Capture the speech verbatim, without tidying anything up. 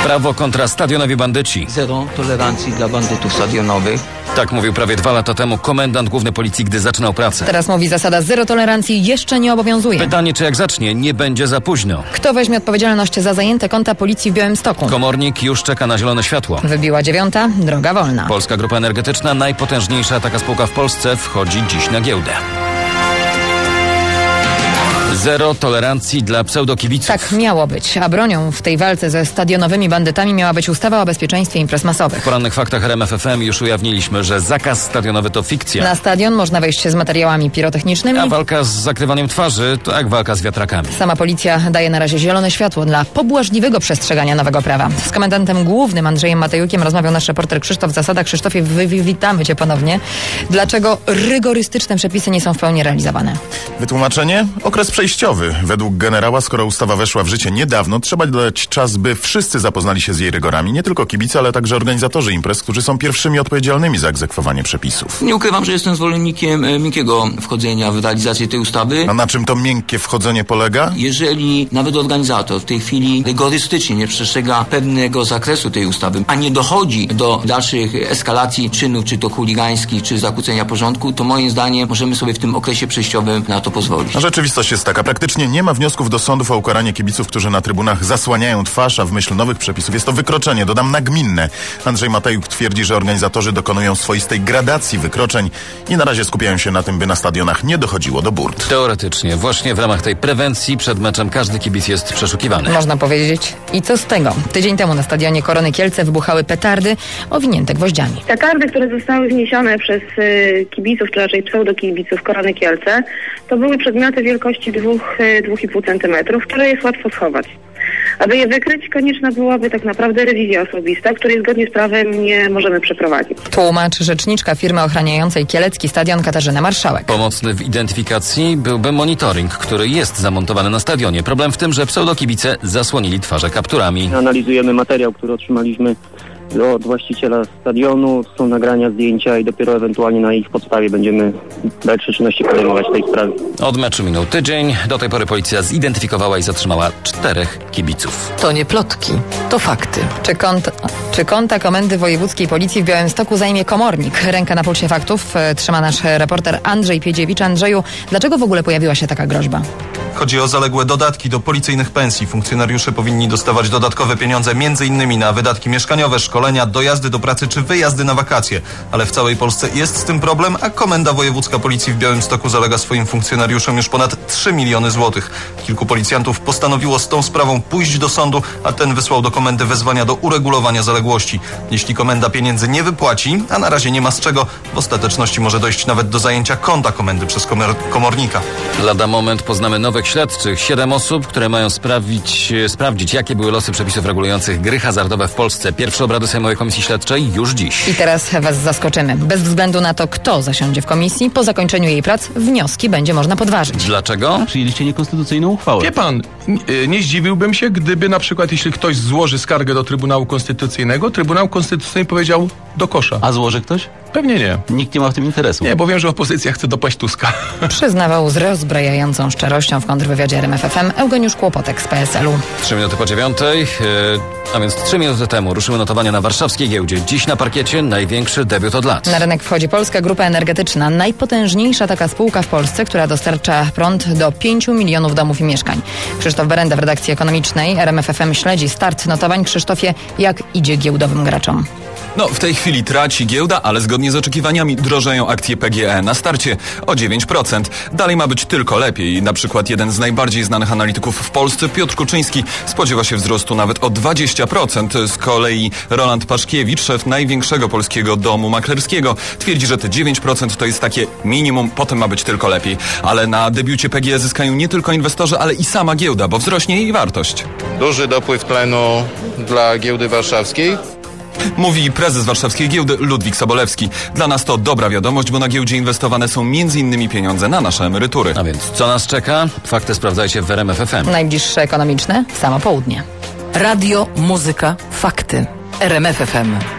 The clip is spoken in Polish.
Prawo kontra stadionowi bandyci. Zero tolerancji dla bandytów stadionowych. Tak mówił prawie dwa lata temu komendant główny policji, gdy zaczynał pracę. Teraz mówi, zasada zero tolerancji jeszcze nie obowiązuje. Pytanie, czy jak zacznie, nie będzie za późno. Kto weźmie odpowiedzialność za zajęte konta policji w Białymstoku? Komornik już czeka na zielone światło. Wybiła dziewiąta, droga wolna. Polska Grupa Energetyczna, najpotężniejsza taka spółka w Polsce, wchodzi dziś na giełdę. Zero tolerancji dla pseudokibiców. Tak miało być, a bronią w tej walce ze stadionowymi bandytami miała być ustawa o bezpieczeństwie imprez masowych. W porannych faktach R M F F M już ujawniliśmy, że zakaz stadionowy to fikcja. Na stadion można wejść z materiałami pirotechnicznymi. A walka z zakrywaniem twarzy to jak walka z wiatrakami. Sama policja daje na razie zielone światło dla pobłażliwego przestrzegania nowego prawa. Z komendantem głównym Andrzejem Matejukiem rozmawiał nasz reporter Krzysztof Zasada. Krzysztofie, wy, wy, witamy cię ponownie. Dlaczego rygorystyczne przepisy nie są w pełni realizowane? Wytłumaczenie? Okres przejściowy. Według generała, skoro ustawa weszła w życie niedawno, trzeba dać czas, by wszyscy zapoznali się z jej rygorami. Nie tylko kibice, ale także organizatorzy imprez, którzy są pierwszymi odpowiedzialnymi za egzekwowanie przepisów. Nie ukrywam, że jestem zwolennikiem e, miękkiego wchodzenia w realizację tej ustawy. A na czym to miękkie wchodzenie polega? Jeżeli nawet organizator w tej chwili rygorystycznie nie przestrzega pewnego zakresu tej ustawy, a nie dochodzi do dalszych eskalacji czynów, czy to chuligańskich, czy zakłócenia porządku, to moim zdaniem możemy sobie w tym okresie przejściowym na to pozwolić. A rzeczywistość jest taka. Praktycznie nie ma wniosków do sądów o ukaranie kibiców, którzy na trybunach zasłaniają twarz, a w myśl nowych przepisów jest to wykroczenie, dodam nagminne. Andrzej Matejuk twierdzi, że organizatorzy dokonują swoistej gradacji wykroczeń i na razie skupiają się na tym, by na stadionach nie dochodziło do burt. Teoretycznie, właśnie w ramach tej prewencji przed meczem każdy kibic jest przeszukiwany. Można powiedzieć. I co z tego? Tydzień temu na stadionie Korony Kielce wybuchały petardy owinięte gwoździami. Petardy, które zostały wniesione przez y, kibiców, czy raczej pseudokibiców Korony Kielce, to były przedmioty wielkości dwóch, dwóch i pół centymetrów, które jest łatwo schować. Aby je wykryć, konieczna byłaby tak naprawdę rewizja osobista, której zgodnie z prawem nie możemy przeprowadzić. Tłumacz rzeczniczka firmy ochraniającej kielecki stadion Katarzyna Marszałek. Pomocny w identyfikacji byłby monitoring, który jest zamontowany na stadionie. Problem w tym, że pseudokibice zasłonili twarze kapturami. Analizujemy materiał, który otrzymaliśmy od właściciela stadionu, są nagrania, zdjęcia i dopiero ewentualnie na ich podstawie będziemy dalsze czynności podejmować w tej sprawie. Od meczu minął tydzień. Do tej pory policja zidentyfikowała i zatrzymała czterech kibiców. To nie plotki, to fakty. Czy konta, czy konta Komendy Wojewódzkiej Policji w Białymstoku zajmie komornik? Rękę na pulsie faktów trzyma nasz reporter Andrzej Piedziewicz. Andrzeju, dlaczego w ogóle pojawiła się taka groźba? Chodzi o zaległe dodatki do policyjnych pensji. Funkcjonariusze powinni dostawać dodatkowe pieniądze między innymi na wydatki mieszkaniowe, szkolenia, dojazdy do pracy czy wyjazdy na wakacje. Ale w całej Polsce jest z tym problem, a Komenda Wojewódzka Policji w Białymstoku zalega swoim funkcjonariuszom już ponad trzy miliony złotych. Kilku policjantów postanowiło z tą sprawą pójść do sądu, a ten wysłał do komendy wezwania do uregulowania zaległości. Jeśli komenda pieniędzy nie wypłaci, a na razie nie ma z czego, w ostateczności może dojść nawet do zajęcia konta komendy przez komer- komornika. Lada moment poznamy nowych śledczych. Siedem osób, które mają sprawić, sprawdzić, jakie były losy przepisów regulujących gry hazardowe w Polsce. Pierwsze obrady Sejmowej Komisji Śledczej już dziś. I teraz was zaskoczymy. Bez względu na to, kto zasiądzie w komisji, po zakończeniu jej prac wnioski będzie można podważyć. Dlaczego? Przyjęliście niekonstytucyjną uchwałę. Wie pan, nie zdziwiłbym się, gdyby na przykład jeśli ktoś złoży skargę do Trybunału Konstytucyjnego, Trybunał Konstytucyjny powiedział do kosza. A złoży ktoś? Pewnie nie. Nikt nie ma w tym interesu. Nie, bo wiem, że opozycja chce dopaść Tuska. Przyznawał z rozbrajającą szczerością w kontrwywiadzie R M F F M Eugeniusz Kłopotek z P S L u. Trzy minuty po dziewiątej, yy, a więc trzy minuty temu ruszyły notowania na warszawskiej giełdzie. Dziś na parkiecie największy debiut od lat. Na rynek wchodzi Polska Grupa Energetyczna, najpotężniejsza taka spółka w Polsce, która dostarcza prąd do pięciu milionów domów i mieszkań. Krzysztof Berenda w redakcji ekonomicznej R M F F M śledzi start notowań. Krzysztofie, jak idzie giełdowym graczom? No, w tej chwili traci giełda, ale zgodnie z oczekiwaniami drożeją akcje P G E na starcie o dziewięć procent. Dalej ma być tylko lepiej. Na przykład jeden z najbardziej znanych analityków w Polsce, Piotr Kuczyński, spodziewa się wzrostu nawet o dwadzieścia procent. Z kolei Roland Paszkiewicz, szef największego polskiego domu maklerskiego, twierdzi, że te dziewięć procent to jest takie minimum, potem ma być tylko lepiej. Ale na debiucie P G E zyskają nie tylko inwestorzy, ale i sama giełda, bo wzrośnie jej wartość. Duży dopływ tlenu dla giełdy warszawskiej. Mówi prezes warszawskiej giełdy Ludwik Sobolewski. Dla nas to dobra wiadomość, bo na giełdzie inwestowane są między innymi pieniądze na nasze emerytury. A więc co nas czeka? Fakty sprawdzajcie w R M F F M. Najbliższe ekonomiczne w samo południe. Radio, muzyka, fakty. R M F F M.